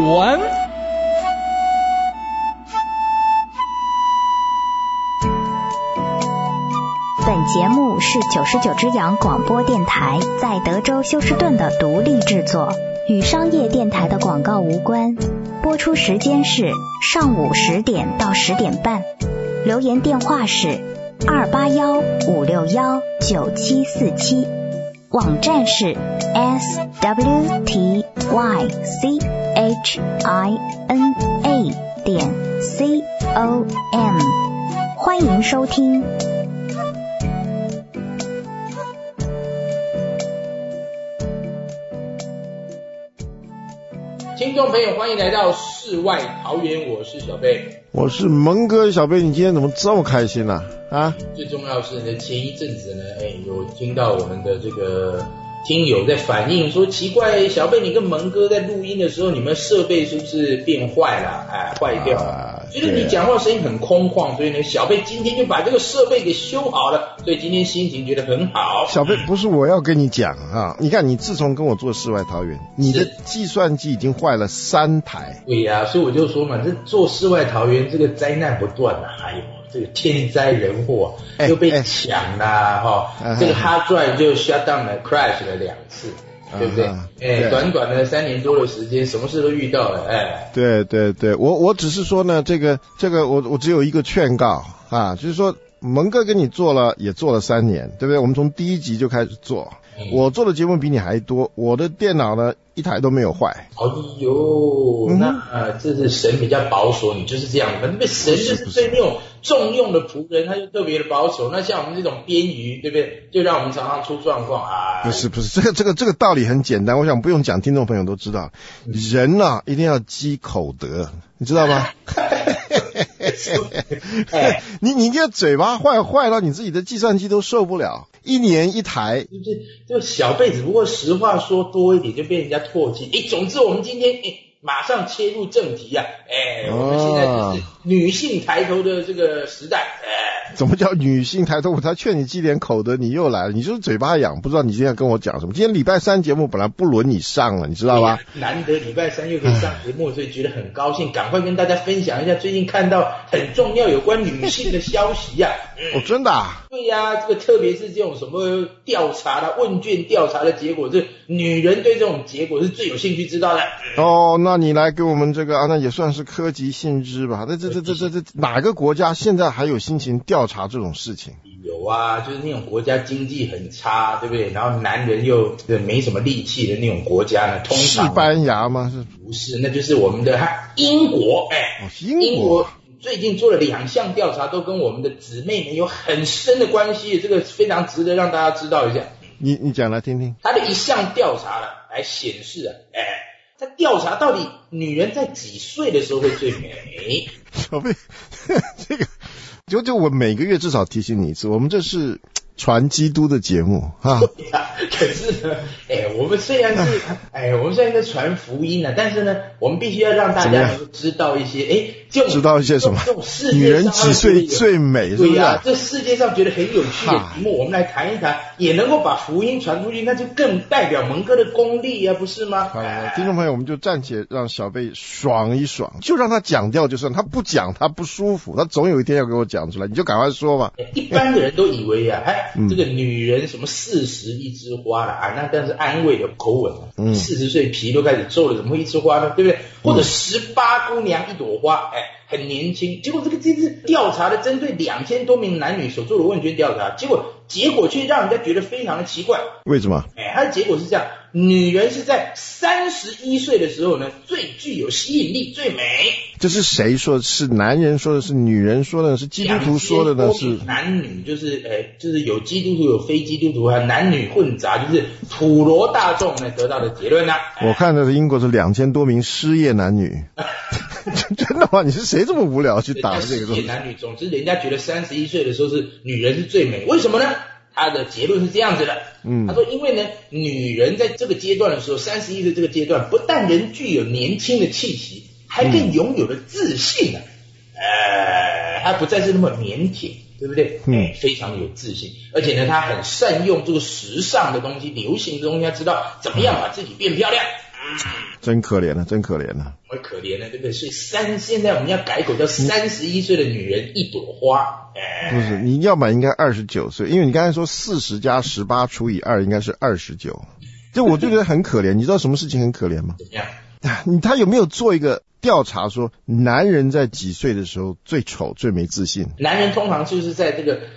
文。 本节目是99只羊广播电台在德州休斯顿的独立制作，与商业电台的广告无关。播出时间是上午10点到10点半。留言电话是281-561-9747。网站是 swtychina.com。欢迎收听。 听众朋友，欢迎来到世外桃源，我是小贝， 我是蒙哥。小贝，你今天怎么这么开心呢？ 最重要是呢，前一阵子呢，有听到我们的这个听友在反映说，奇怪，小贝你跟蒙哥在录音的时候，你们设备是不是变坏了？坏掉了，觉得你讲话声音很空旷，所以呢，小贝今天就把这个设备给修好了，所以今天心情觉得很好。 小贝，不是我要跟你讲啊，你看你自从跟我做世外桃源，你的计算机已经坏了3台。 对呀，所以我就说嘛，这做世外桃源这个灾难不断啊，还有这个天灾人祸又被抢啦，这个 hard drive 就 shut down 了 crash 了2次。对不对？短短的3年多的时间，什么事都遇到了。 对，我只是说呢，这个我只有一个劝告啊，就是说蒙哥跟你做了也做了3年，对不对？我们从第1集就开始做，我做的节目比你还多，我的电脑呢1台都没有坏。 哎呦，那这是神比较保守，你就是这样的。那神就是对那种重用的仆人，他就特别的保守。那像我们这种边鱼，对不对？就让我们常常出状况啊。 不是，这个道理很简单，我想不用讲，听众朋友都知道。人啊，一定要积口德，你知道吗？你这嘴巴坏到你自己的计算机都受不了，1年1台， 就小辈子。不过实话说多一点就被人家唾弃。总之我们今天马上切入正题啊！我们现在就是女性抬头的这个时代。 怎么叫女性抬头？我才劝你积点口德，你又来了，你就是嘴巴痒，不知道你今天跟我讲什么。今天礼拜3节目本来不轮你上了，你知道吧？ 难得礼拜3又可以上节目，所以觉得很高兴，赶快跟大家分享一下最近看到很重要有关女性的消息啊！ 真的啊？对呀，这个特别是这种什么调查啦、问卷调查的结果，这女人对这种结果是最有兴趣知道的。 那你来给我们这个那也算是科级新知吧？这哪个国家现在还有心情调查这种事情？ 有啊，就是那种国家经济很差，对不对？然后男人又没什么力气的那种国家呢，通常西班牙吗？ 不是，那就是我们的英国。英国最近做了2项调查，都跟我们的姊妹们有很深的关系，这个非常值得让大家知道一下。 你讲来听听。 他的1项调查来显示他调查到底女人在几岁的时候会最美？ 小贝，这个就我每个月至少提醒你一次，我们这是传基督的节目啊。 可是呢，我们虽然是在传福音呢，但是呢，我们必须要让大家能够知道一些， 知道一些什么？女人几岁最美？ 对呀，这世界上觉得很有趣的题目，我们来谈一谈，也能够把福音传出去，那就更代表蒙哥的功力啊，不是吗？ 听众朋友，我们就暂且让小贝爽一爽，就让他讲掉就算，他不讲他不舒服，他总有一天要给我讲出来，你就赶快说吧。 一般的人都以为这个女人什么40一枝花了那但是安慰的口吻40岁皮都开始皱了，怎么会一枝花呢？对不对？或者18姑娘一朵花，很年轻。结果这次调查的针对2000多名男女所做的问卷调查，结果却让人家觉得非常的奇怪。 为什么？ 它的结果是这样，女人是在31岁的时候呢最具有吸引力，最美。 这是谁说的？是男人说的？是女人说的？是基督徒说的呢？是男女，就是有基督徒有非基督徒男女混杂，就是普罗大众呢得到的结论我看的是英国是2000多名失业男女。真的吗？你是谁这么无聊去打这个东西？ 男女，总之人家觉得31岁的时候是女人是最美，为什么呢？他的结论是这样子的，他说因为呢，女人在这个阶段的时候，31岁这个阶段，不但人具有年轻的气息，还更拥有了自信她不再是那么腼腆，对不对？非常有自信，而且呢，她很善用这个时尚的东西、流行的东西，她知道怎么样把自己变漂亮。 真可怜了，真可怜了。 我可怜了，对不对？所以现在我们要改口叫31岁的女人一朵花。 不是，你要么应该29岁，因为你刚才说40加18除以2应该是29。这我就觉得很可怜。你知道什么事情很可怜吗？ 怎么样？ 他有没有做一个调查说男人在几岁的时候最丑最没自信？ 男人通常就是在这个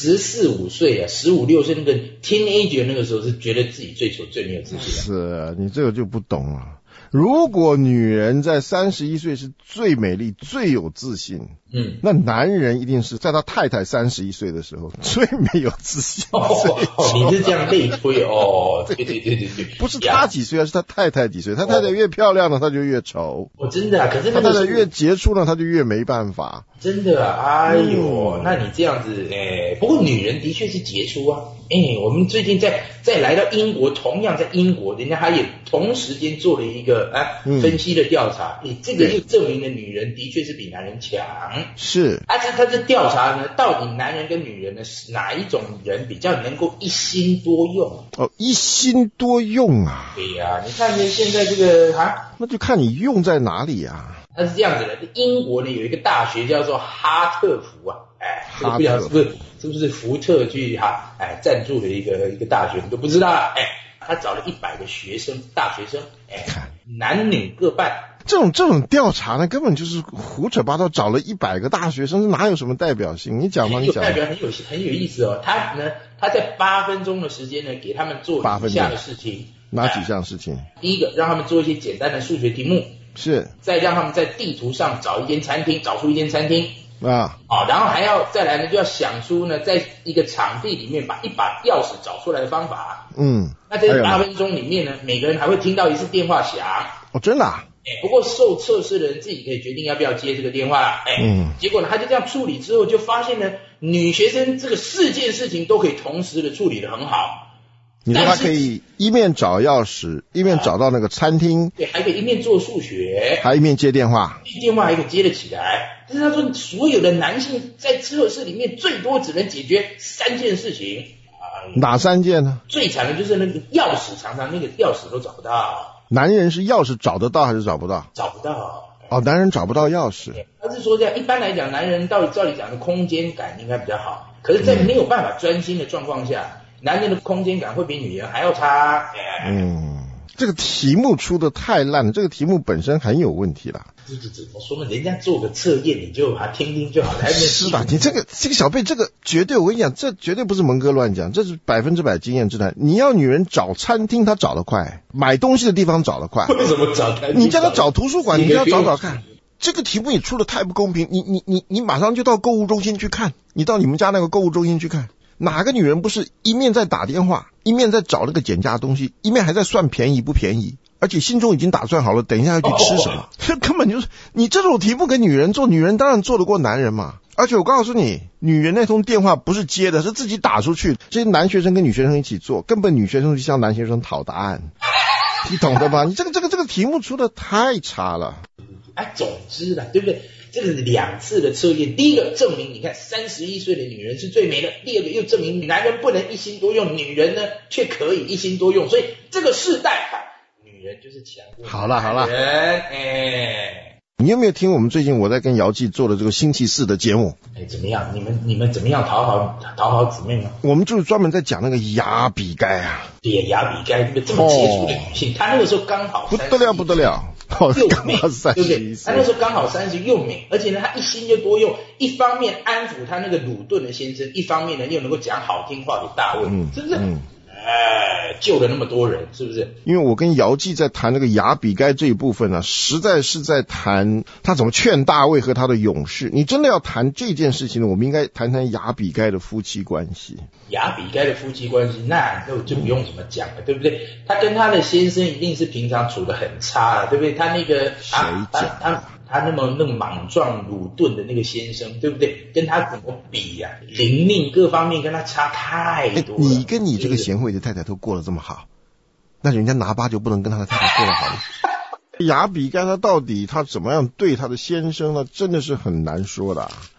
14、15岁啊，15、16岁那个 teenager 那个时候是觉得自己最丑最没有自信。 是啊，你这个就不懂了。如果女人在31岁是最美丽最有自信，那男人一定是在他太太31岁的时候最没有自信。 你是这样类推哦？对， 不是他几岁啊，是他太太几岁。他太太越漂亮呢，他就越丑。 真的啊，可是他太太越杰出呢，他就越没办法。 真的啊，哎呦，那你这样子，不过女人的确是杰出啊。我们最近再来到英国，同样在英国，人家还也同时间做了一个分析的调查，这个就证明了女人的确是比男人强。 是， 他这调查呢，到底男人跟女人呢，哪一种人比较能够一心多用？ 一心多用啊？ 对呀，你看现在这个那就看你用在哪里啊。 它是这样子的，英国呢有一个大学叫做哈特福啊，这个不晓得是不是福特去赞助的一个大学，你都不知道了。他找了100个学生，大学生，男女各半。 这种调查呢，根本就是胡扯八道，找了100个大学生，哪有什么代表性？你讲吗？你讲。 代表很有意思哦。他在8分钟的时间呢，给他们做以下的事情。 哪几项事情？ 第一个，让他们做一些简单的数学题目。 是。再让他们在地图上找出一间餐厅。 然后还要再来呢，就要想出呢，在一个场地里面把一把钥匙找出来的方法。那在8分钟里面呢，每个人还会听到一次电话响。 真的啊？ 不过受测试的人自己可以决定要不要接这个电话啦。结果呢，他就这样处理之后，就发现呢，女学生这个4件事情都可以同时的处理得很好。 你说他可以一面找钥匙，一面找到那个餐厅， 对，还可以一面做数学， 还一面接电话， 电话还可以接得起来。但是他说，所有的男性在测试里面最多只能解决3件事情。 哪3件呢？ 最惨的就是那个钥匙，常常那个钥匙都找不到。 男人是钥匙找得到还是找不到？ 找不到。 男人找不到钥匙。 他是说这样，一般来讲，男人照理讲的空间感应该比较好，可是在没有办法专心的状况下，男人的空间感会比女人还要差。 这个题目出的太烂了，这个题目本身很有问题啦。 怎么说呢？人家做个测验，你就听听就好了。 是吧？你这个小贝，这个绝对，我跟你讲，这绝对不是蒙哥乱讲，这是100%经验之谈。你要女人找餐厅，她找得快；买东西的地方找得快。 为什么找餐厅？ 你叫她找图书馆，你就要找看。这个题目你出的太不公平。你马上就到购物中心去看，你到你们家那个购物中心去看。哪个女人不是一面在打电话，一面在找那个减价东西，一面还在算便宜不便宜，而且心中已经打算好了等一下要去吃什么。这根本就是你这种题目给女人做，女人当然做得过男人嘛。而且我告诉你，女人那通电话不是接的，是自己打出去。这些男学生跟女学生一起做，根本女学生去向男学生讨答案，你懂得吧？你这个题目出的太差了。 总之啦，对不对？这个是2次的测验，第一个证明你看31岁的女人是最美的，第二个又证明男人不能一心多用，女人呢却可以一心多用，所以这个世代女人就是强过男人。 你有没有听我们最近我在跟姚记做的这个星期4的节目？ 怎么样？你们怎么样讨好姊妹呢？ 我们就是专门在讲那个雅比该啊。对， 雅比该这个这么杰出的女性，她那个时候刚好不得了。 又美，对不对？他那时候刚好30又美，而且呢，他一心就多用，一方面安抚他那个鲁顿的先生，一方面呢又能够讲好听话给大卫，是不是？救了那么多人，是不是？因为我跟姚记在谈那个雅比该这一部分呢，实在是在谈他怎么劝大卫和他的勇士。你真的要谈这件事情呢，我们应该谈谈雅比该的夫妻关系。雅比该的夫妻关系，那就不用怎么讲了，对不对？他跟他的先生一定是平常处得很差了，对不对？他那个他那么莽撞鲁顿的那个先生，对不对？跟他怎么比呀？灵命各方面跟他差太多了。你跟你这个贤惠的太太都过得这么好，那人家拿巴就不能跟他的太太过得好吗？雅比该他到底他怎么样对他的先生呢？真的是很难说的。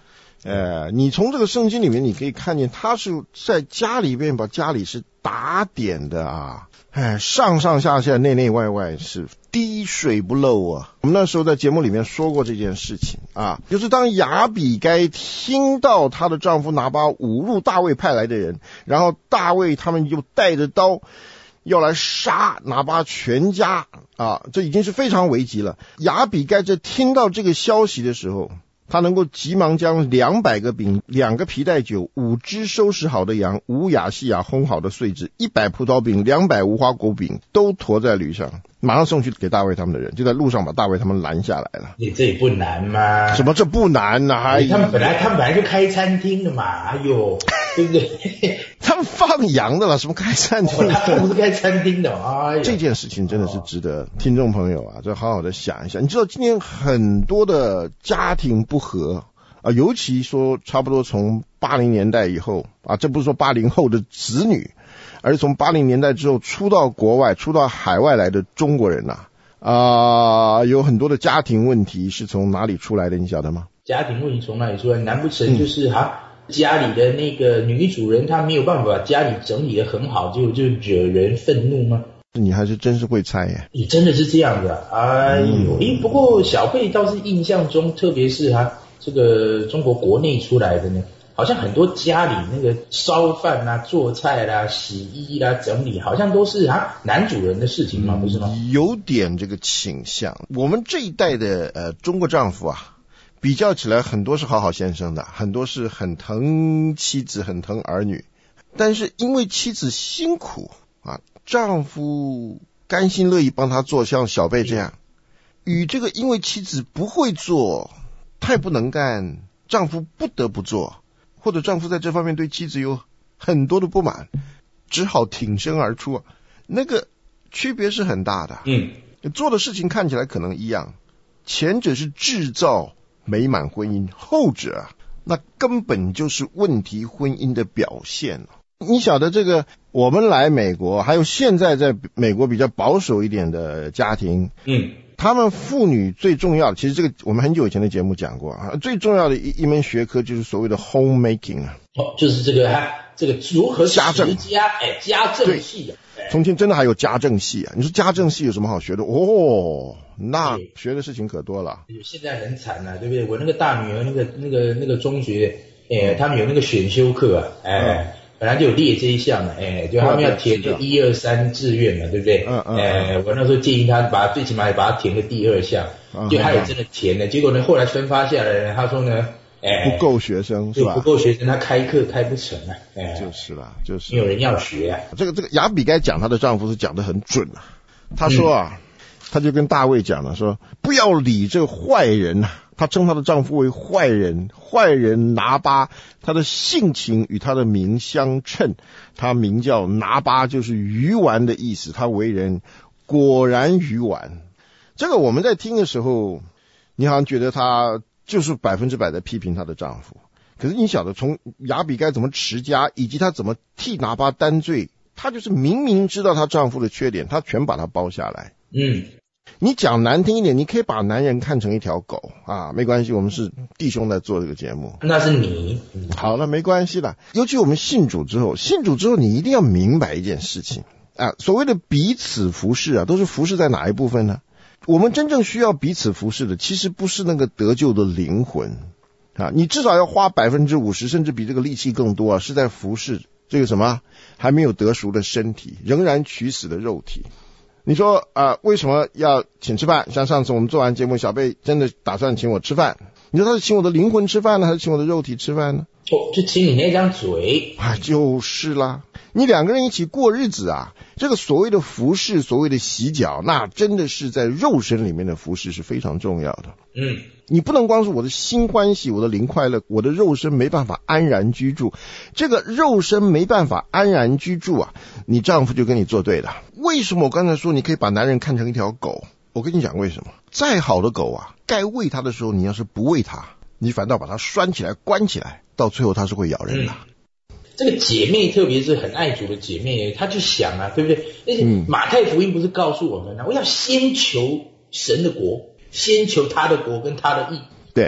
你从这个圣经里面你可以看见，他是在家里面把家里是打点的啊，上上下下内内外外是滴水不漏啊。我们那时候在节目里面说过这件事情啊，就是当亚比该听到她的丈夫拿巴侮辱大卫派来的人，然后大卫他们就带着刀要来杀拿巴全家啊，这已经是非常危急了。亚比该在听到这个消息的时候，他能够急忙将200个饼、2个皮带酒、5只收拾好的羊、5亚细亚烘好的碎子、100葡萄饼、200无花果饼都驮在驴上，马上送去给大卫他们的人，就在路上把大卫他们拦下来了。 你这也不难嘛？ 什么这不难啊？ 他们本来就开餐厅的嘛，哎呦，对不对？ 他们放羊的了，什么开餐厅？ 他不是开餐厅的，哎， 这件事情真的是值得听众朋友啊，就好好的想一下。你知道今天很多的家庭不和啊，尤其说差不多从80年代以后啊，这不是说80后的子女，而是从80年代之后出到国外、出到海外来的中国人有很多的家庭问题是从哪里出来的，你晓得吗？ 家庭问题从哪里出来？难不成就是家里的那个女主人她没有办法把家里整理得很好，就惹人愤怒吗？ 你还是真是会猜耶！ 你真的是这样的，哎呦，不过小贝倒是印象中，特别是这个中国国内出来的呢，好像很多家里那个烧饭啦、做菜啦、洗衣啦、整理，好像都是男主人的事情嘛，不是吗？ 有点这个倾向。我们这一代的中国丈夫啊，比较起来很多是好好先生的，很多是很疼妻子、很疼儿女，但是因为妻子辛苦啊，丈夫甘心乐意帮他做，像小贝这样，与这个因为妻子不会做，太不能干，丈夫不得不做，或者丈夫在这方面对妻子有很多的不满，只好挺身而出，那个区别是很大的。做的事情看起来可能一样，前者是制造美满婚姻，后者那根本就是问题婚姻的表现。你晓得这个，我们来美国，还有现在在美国比较保守一点的家庭，他们妇女最重要的，其实这个我们很久以前的节目讲过最重要的一门学科就是所谓的 homemaking 就是这个如何家政家政系的。 从前真的还有家政系你说家政系有什么好学的？那学的事情可多了。 现在很惨对不对？我那个大女儿那个中学，他们有那个选修课本来就有列这一项就他们要填个1、2、3志愿嘛，对不对？我那时候建议他最起码也把它填个第2项，就他也真的填了。结果呢，后来分发下来呢，他说呢， 不够学生是吧？ 不够学生，他开课开不成就是啦，就是没有人要学这个亚比该讲她的丈夫是讲得很准他说他就跟大卫讲了，说不要理这个坏人他称她的丈夫为坏人拿巴，他的性情与他的名相称，他名叫拿巴，就是鱼丸的意思，他为人果然鱼丸。这个我们在听的时候，你好像觉得他就是100%的批评她的丈夫，可是你晓得从亚比该怎么持家，以及她怎么替拿巴担罪，她就是明明知道她丈夫的缺点，她全把它包下来。你讲难听一点，你可以把男人看成一条狗没关系，我们是弟兄在做这个节目， 那是你好了，没关系了。尤其我们信主之后，你一定要明白一件事情所谓的彼此服侍都是服侍在哪一部分呢？我们真正需要彼此服侍的，其实不是那个得救的灵魂你至少要花50%，甚至比这个力气更多是在服侍这个什么还没有得赎的身体，仍然取死的肉体。你说为什么要请吃饭？像上次我们做完节目，小贝真的打算请我吃饭，你说他是请我的灵魂吃饭呢，还是请我的肉体吃饭呢？ 就请你那张嘴就是啦，你2个人一起过日子这个所谓的服侍，所谓的洗脚，那真的是在肉身里面的服侍是非常重要的。你不能光是我的心欢喜，我的灵快乐，我的肉身没办法安然居住。这个肉身没办法安然居住你丈夫就跟你作对了。为什么我刚才说你可以把男人看成一条狗？我跟你讲为什么。再好的狗该喂它的时候，你要是不喂它，你反倒把它拴起来关起来，到最后它是会咬人的。 这个姐妹，特别是很爱主的姐妹，她就想对不对？而且马太福音不是告诉我们我要先求神的国，先求他的国跟他的义。 对， 那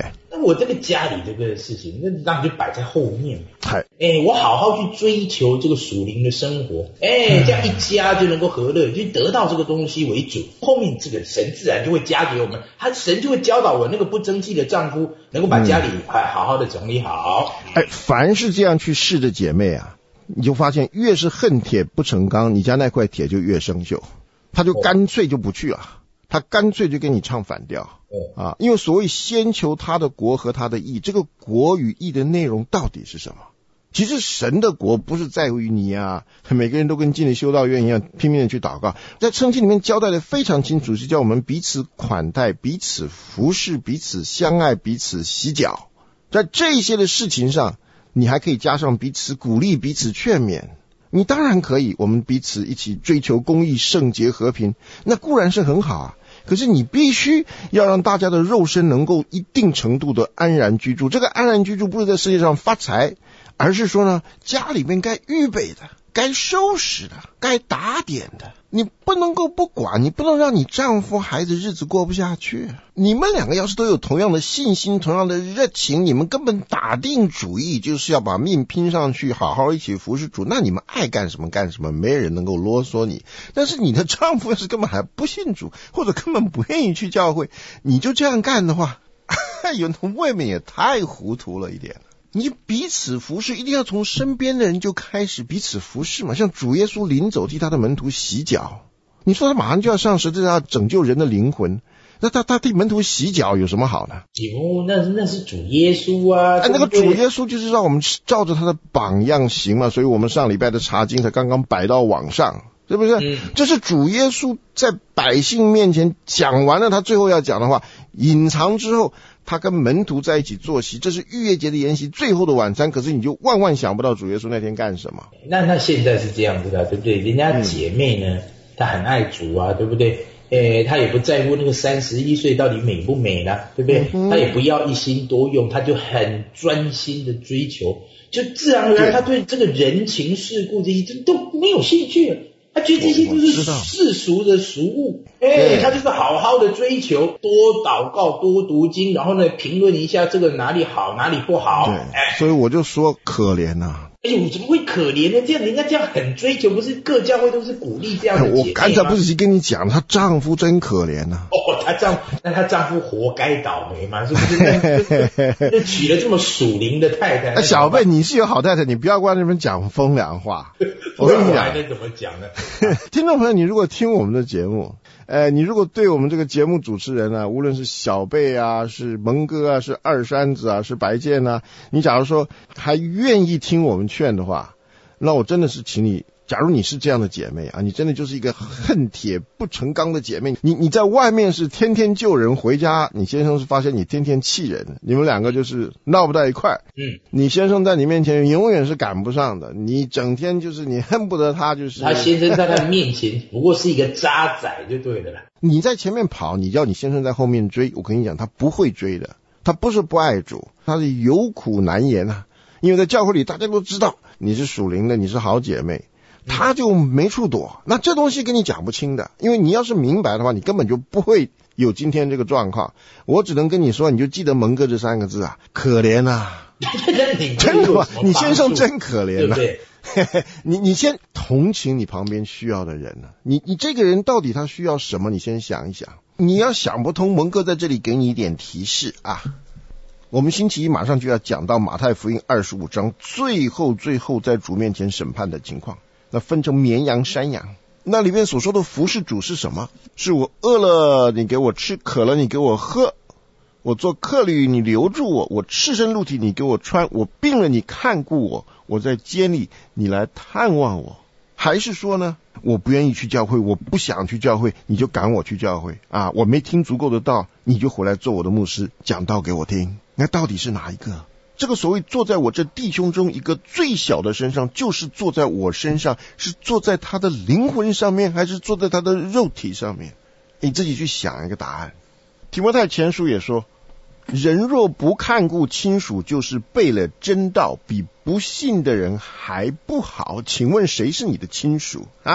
我这个家里这个事情，那当然就摆在后面。 我好好去追求这个属灵的生活，这样一家就能够和乐，就得到这个东西为主。后面这个神自然就会加给我们，神就会教导我那个不争气的丈夫能够把家里好好的整理好。 凡是这样去试的姐妹啊，你就发现越是恨铁不成钢，你家那块铁就越生锈，他就干脆就不去了。他干脆就跟你唱反调因为所谓先求他的国和他的义，这个国与义的内容到底是什么？其实神的国不是在乎于你每个人都跟进了修道院一样拼命的去祷告，在圣经里面交代的非常清楚，是叫我们彼此款待，彼此服侍，彼此相爱，彼此洗脚。在这些的事情上，你还可以加上彼此鼓励，彼此劝勉。你当然可以，我们彼此一起追求公义、圣洁、和平，那固然是很好可是你必须要让大家的肉身能够一定程度的安然居住。这个安然居住不是在世界上发财，而是说呢，家里面该预备的，该收拾的，该打点的，你不能够不管，你不能让你丈夫孩子日子过不下去。你们两个要是都有同样的信心，同样的热情，你们根本打定主意就是要把命拼上去，好好一起服侍主，那你们爱干什么干什么，没人能够啰嗦你。但是你的丈夫要是根本还不信主，或者根本不愿意去教会，你就这样干的话，有的未免也太糊涂了一点。你彼此服侍，一定要从身边的人就开始彼此服侍嘛。像主耶稣临走替他的门徒洗脚，你说他马上就要上十字架拯救人的灵魂，那他替门徒洗脚有什么好呢？ 那是主耶稣啊！ 那个主耶稣就是让我们照着他的榜样行嘛，所以我们上礼拜的查经才刚刚摆到网上，对不对？这是主耶稣在百姓面前讲完了他最后要讲的话，隐藏之后他跟门徒在一起坐席，这是逾越节的筵席，最后的晚餐。可是你就万万想不到主耶稣那天干什么。 那现在是这样子的，对不对？人家姐妹呢，她很爱主啊，对不对？她也不在乎那个31岁到底美不美呢，对不对？她也不要一心多用，她就很专心的追求，就自然而然她对这个人情世故这些都没有兴趣了。他觉得这些都是世俗的俗物，他就是好好的追求，多祷告，多读经，然后呢评论一下这个哪里好哪里不好。 所以我就说可怜我怎么会可怜呢？这样人家这样很追求，不是各教会都是鼓励这样的姐妹吗？ 我刚才不是跟你讲，她丈夫真可怜她丈夫活该倒霉嘛，是不是？就娶了这么属灵的太太。 小贝，你是有好太太，你不要光那边讲风凉话。我跟你讲， 还能怎么讲呢？ 听众朋友，你如果听我们的节目，你如果对我们这个节目主持人啊，无论是小贝啊，是蒙哥啊，是二山子啊，是白健啊，你假如说还愿意听我们劝的话，那我真的是请你，假如你是这样的姐妹啊，你真的就是一个恨铁不成钢的姐妹，你在外面是天天救人，回家你先生是发现你天天气人，你们两个就是闹不到一块。你先生在你面前永远是赶不上的，你整天就是你恨不得他就是他先生在他面前不过是一个渣仔就对了啦。 你在前面跑，你叫你先生在后面追，我跟你讲他不会追的，他不是不爱主，他是有苦难言啊。因为在教会里大家都知道你是属灵的，你是好姐妹，他就没处躲。那这东西跟你讲不清的，因为你要是明白的话，你根本就不会有今天这个状况。我只能跟你说，你就记得蒙哥这3个字啊，可怜啊。真的吗？你先生真可怜啊。 对你先同情你旁边需要的人啊，你这个人到底他需要什么，你先想一想。你要想不通，蒙哥在这里给你一点提示啊。我们星期一马上就要讲到马太福音25章最后在主面前审判的情况，那分成绵羊山羊，那里面所说的服侍主是什么？是我饿了你给我吃，渴了你给我喝，我做客旅你留住我，我赤身露体你给我穿，我病了你看顾我，我在监里你来探望我。还是说呢，我不愿意去教会，我不想去教会，你就赶我去教会啊！我没听足够的道，你就回来做我的牧师，讲道给我听。那到底是哪一个？这个所谓坐在我这弟兄中一个最小的身上，就是坐在我身上，是坐在他的灵魂上面，还是坐在他的肉体上面？你自己去想一个答案。提摩太前书也说，人若不看顾亲属，就是背了真道，比不信的人还不好。请问谁是你的亲属啊？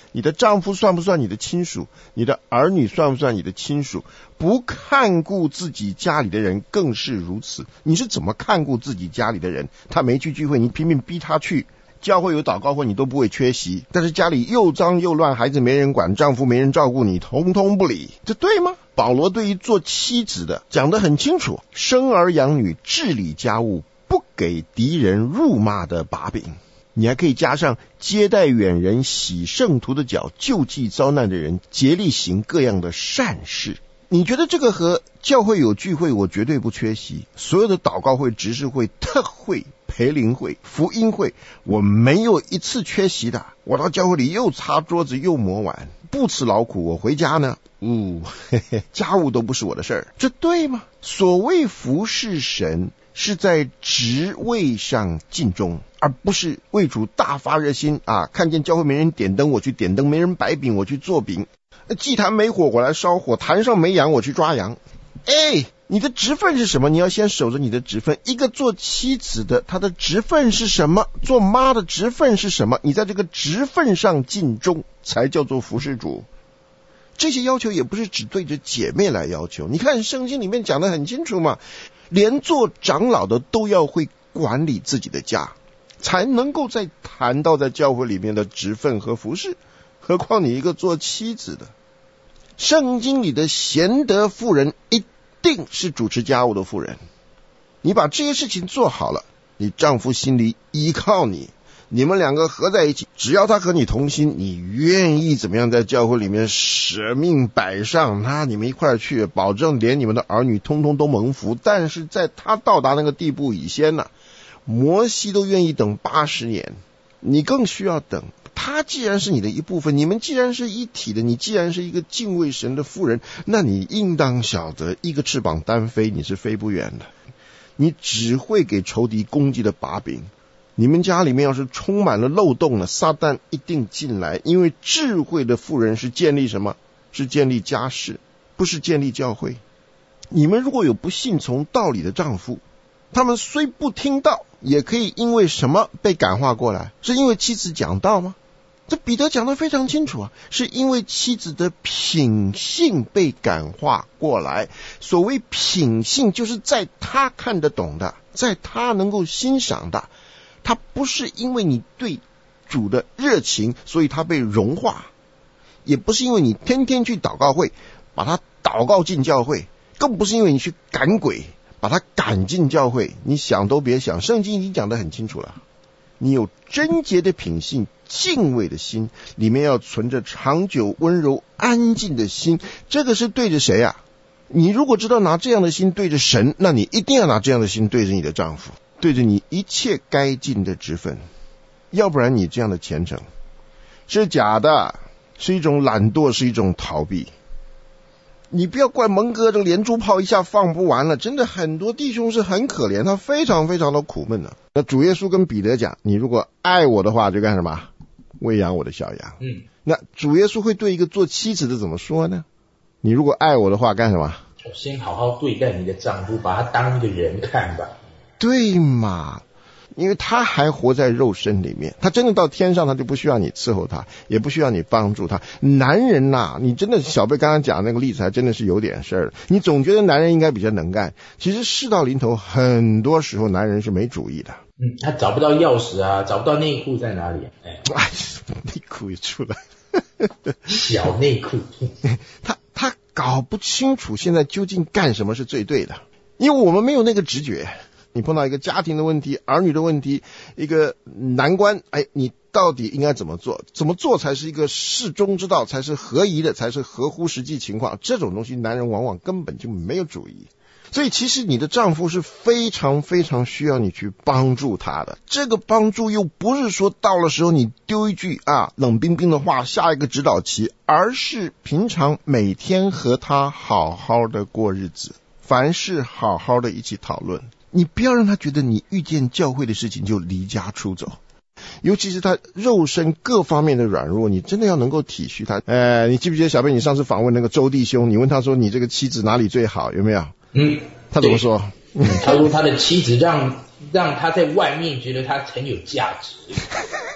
你的丈夫算不算你的亲属？你的儿女算不算你的亲属？不看顾自己家里的人更是如此。你是怎么看顾自己家里的人？他没去聚会，你拼命逼他去。教会有祷告会，你都不会缺席，但是家里又脏又乱，孩子没人管，丈夫没人照顾，你通通不理，这对吗？保罗对于做妻子的讲得很清楚，生儿养女，治理家务，不给敌人辱骂的把柄。你还可以加上接待远人，洗圣徒的脚，救济遭难的人，竭力行各样的善事。你觉得这个和教会有聚会我绝对不缺席，所有的祷告会、执事会、特会、培灵会、福音会，我没有一次缺席的。我到教会里又擦桌子又抹碗，不辞劳苦。我回家呢，家务都不是我的事儿，这对吗？所谓服侍神，是在职位上尽忠，而不是为主大发热心啊！看见教会没人点灯，我去点灯；没人摆饼，我去做饼；祭坛没火，我来烧火；坛上没羊，我去抓羊。你的职分是什么？你要先守着你的职分。一个做妻子的，她的职分是什么？做妈的职分是什么？你在这个职分上尽忠，才叫做服侍主。这些要求也不是只对着姐妹来要求，你看圣经里面讲得很清楚嘛，连做长老的都要会管理自己的家，才能够再谈到在教会里面的职分和服侍，何况你一个做妻子的。圣经里的贤德妇人一定是主持家务的妇人，你把这些事情做好了，你丈夫心里依靠你，你们两个合在一起，只要他和你同心，你愿意怎么样在教会里面舍命摆上，那你们一块去，保证连你们的儿女通通都蒙福。但是在他到达那个地步以前呢，摩西都愿意等80年，你更需要等。他既然是你的一部分，你们既然是一体的，你既然是一个敬畏神的妇人，那你应当晓得，一个翅膀单飞你是飞不远的，你只会给仇敌攻击的把柄。你们家里面要是充满了漏洞了，撒旦一定进来，因为智慧的妇人是建立什么？是建立家室，不是建立教会。你们如果有不信从道理的丈夫，他们虽不听道，也可以因为什么被感化过来？是因为妻子讲道吗？这彼得讲得非常清楚啊，是因为妻子的品性被感化过来。所谓品性，就是在他看得懂的，在他能够欣赏的，他不是因为你对主的热情所以他被融化，也不是因为你天天去祷告会把他祷告进教会，更不是因为你去赶鬼把他赶进教会。你想都别想，圣经已经讲得很清楚了，你有贞洁的品性，敬畏的心，里面要存着长久温柔安静的心。这个是对着谁啊？你如果知道拿这样的心对着神，那你一定要拿这样的心对着你的丈夫，对着你一切该尽的职分。要不然你这样的虔诚是假的，是一种懒惰，是一种逃避。你不要怪蒙哥这个连珠炮一下放不完了，真的很多弟兄是很可怜，他非常非常的苦闷的。那主耶稣跟彼得讲，你如果爱我的话就干什么？喂养我的小羊。那主耶稣会对一个做妻子的怎么说呢？你如果爱我的话干什么？ 先好好对待你的丈夫，把他当一个人看吧。 对嘛，因为他还活在肉身里面，他真的到天上，他就不需要你伺候他，也不需要你帮助他。男人呐，你真的小贝刚刚讲那个例子还真的是有点事儿。你总觉得男人应该比较能干，其实事到临头，很多时候男人是没主意的。 他找不到钥匙啊，找不到内裤在哪里？ 内裤也出来小内裤他搞不清楚现在究竟干什么是最对的，因为我们没有那个直觉。你碰到一个家庭的问题，儿女的问题，一个难关，你到底应该怎么做？怎么做才是一个适中之道，才是合宜的，才是合乎实际情况？这种东西男人往往根本就没有主意。所以其实你的丈夫是非常非常需要你去帮助他的。这个帮助又不是说到了时候你丢一句冷冰冰的话，下一个指导棋，而是平常每天和他好好的过日子，凡事好好的一起讨论。你不要让他觉得你遇见教会的事情就离家出走，尤其是他肉身各方面的软弱，你真的要能够体恤他。你记不记得小贝你上次访问那个周弟兄，你问他说你这个妻子哪里最好，有没有？他怎么说？ 他说他的妻子让他在外面觉得他很有价值。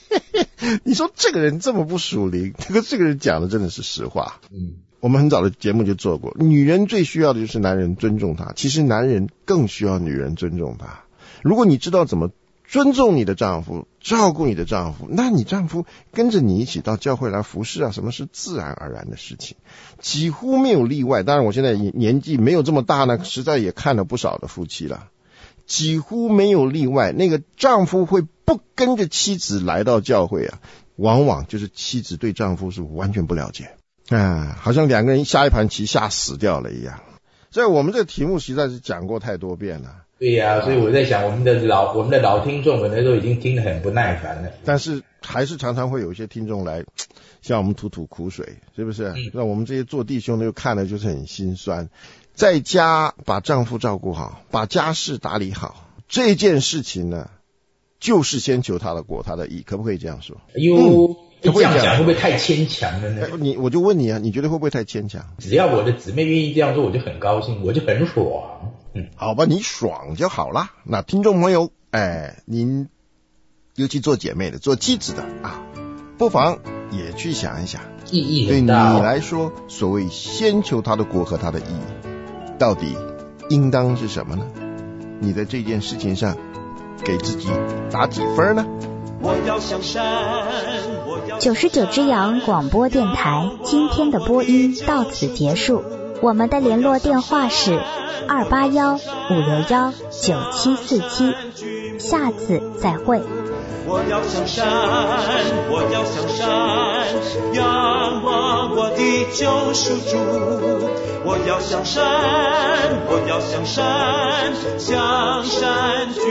你说这个人这么不属灵，这个人讲的真的是实话。我们很早的节目就做过，女人最需要的就是男人尊重她，其实男人更需要女人尊重她。如果你知道怎么尊重你的丈夫，照顾你的丈夫，那你丈夫跟着你一起到教会来服侍啊，什么是自然而然的事情，几乎没有例外。当然我现在年纪没有这么大呢，实在也看了不少的夫妻了，几乎没有例外，那个丈夫会不跟着妻子来到教会啊，往往就是妻子对丈夫是完全不了解好像两个人下一盘棋下死掉了一样。所以我们这个题目实在是讲过太多遍了。 对呀，所以我在想我们的老听众可能都已经听得很不耐烦了， 但是还是常常会有一些听众来向我们吐吐苦水，是不是？那我们这些做弟兄的又看了就是很心酸。在家把丈夫照顾好，把家事打理好，这件事情呢，就是先求他的国他的义，可不可以这样说？ 这样讲会不会太牵强了呢？ 我就问你啊，你觉得会不会太牵强？ 只要我的姊妹愿意这样做，我就很高兴，我就很爽。 好吧，你爽就好啦。那听众朋友，您尤其做姐妹的、做妻子的不妨也去想一想， 意义对你很大来说，所谓先求他的国和他的义，到底应当是什么呢？你在这件事情上给自己打几分呢？ 我要向山 99只羊广播电台今天的播音到此结束，我们的联络电话是281-561-9747，下次再会。 我要向山，我要向山，仰望我的救赎主。我要向山，我要向山，向山。